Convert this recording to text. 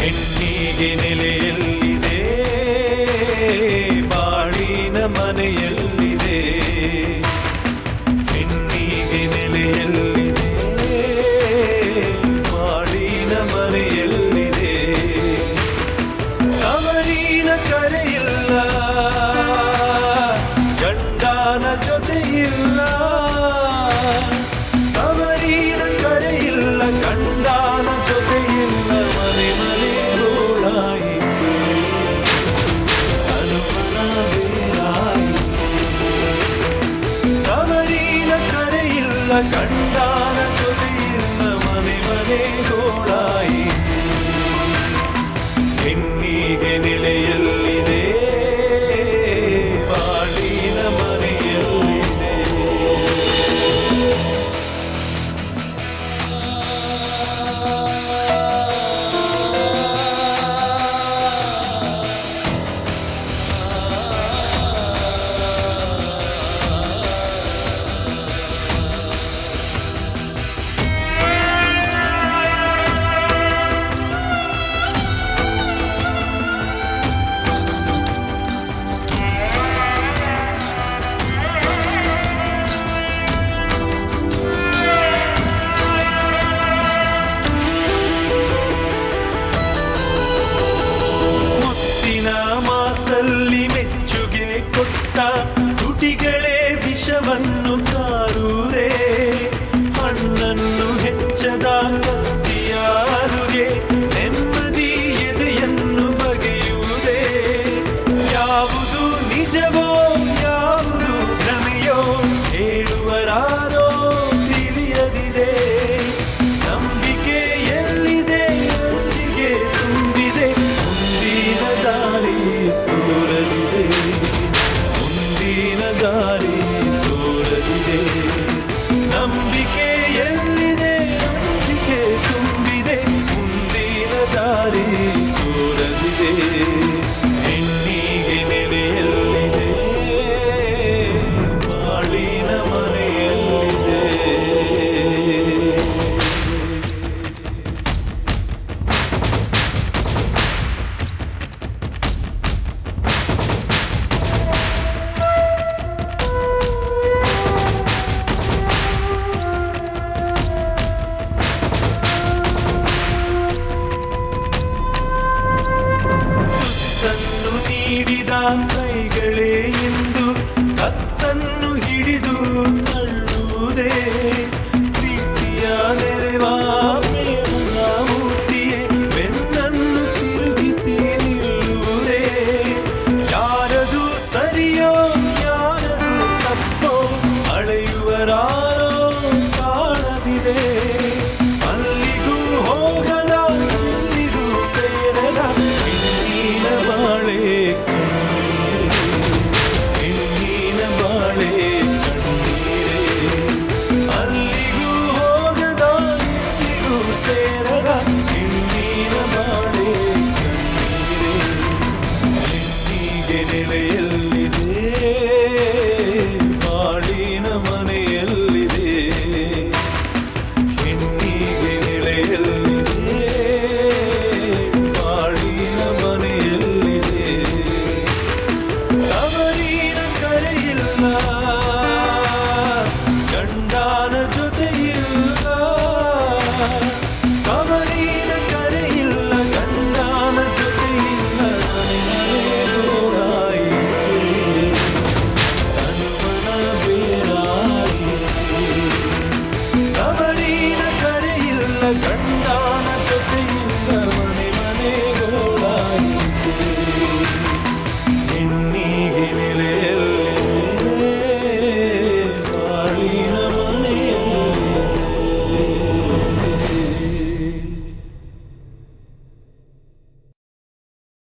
ಹೆಣ್ಣಿಗೆ ನೆಲೆಯಲ್ಲಿದೆ, ಬಾಳಿನ ಮನೆಯಲ್ಲಿದೆ. ಹೆಣ್ಣಿಗೆ ನೆಲೆಯಲ್ಲಿದೆ, ಬಾಳಿನ ಮನೆಯಲ್ಲಿದೆ. ತವರಿನ ಕರೆಯಿಲ್ಲ, ಗಂಡನ ಜೊತೆಯಿಲ್ಲ. ತವರಿನ ಕರೆಯಿಲ್ಲ, ಗಂಡನ ಜೊತೆಯಿಲ್ಲ. ಮನೆ ಮನೆ ರೋಳಾಯಿತು, ಅನುಮನ ಬೇರಾಯಿತು. ತವರಿನ ಕರೆಯಿಲ್ಲ, ಗಂಡನ ಜೊತೆಯಿಲ್ಲ. ಮನೆ ಮನೆ ರೋಳಾಯಿತು. ಹೆಣ್ಣಿಗೆ ನೆಲೆಯಲ್ಲಿದೆ, ಬಾಳಿನ ಮನೆಯಲ್ಲಿದೆ. ಮಾತಲ್ಲಿ ಮೆಚ್ಚುಗೆ ಕೊಟ್ಟ ತುಟಿಗಳೇ ವಿಷವನ್ನು ಕಾರುವುದೇ. ಹಣ್ಣನ್ನು ಹೆಚ್ಚದ ಕತ್ತಿಯಾರುಗೆ ನೆಮ್ಮದಿ ಎದೆಯನ್ನು ಬಗೆಯುವುದೇ. ಯಾವುದು ನಿಜವೋ ಯಾವುದು ಭ್ರಮೆಯೋ ಹೇಳುವರಾರೋ ತಿಳಿಯದಿದೆ. ನಂಬಿಕೆ ಎಲ್ಲಿದೆ, ಅಂಜಿಕೆ ತುಂಬಿದೆ. ಮುಂದಿನ ದಾರಿ ತೋರದಿದೆ, ಮುಂದಿನ ದಾರಿ ತೋರದಿದೆ. ನಂಬಿಕೆ ಎಲ್ಲಿದೆ, ಅಂಜಿಕೆ ತುಂಬಿದೆ. ಮುಂದಿನ ದಾರಿ ತೋರದಿದೆ. ಹೆಣ್ಣಿಗೆ ನೆಲೆಯಲ್ಲಿದೆ, ಬಾಳಿನ ಮನೆಯಲ್ಲಿದೆ. ತುತ್ತನ್ನು ನೀಡಿದ ಕೈಗಳೇ ಎಂದು ಕತ್ತನ್ನು ಹಿಡಿದು ತಳ್ಳುವುದೇ.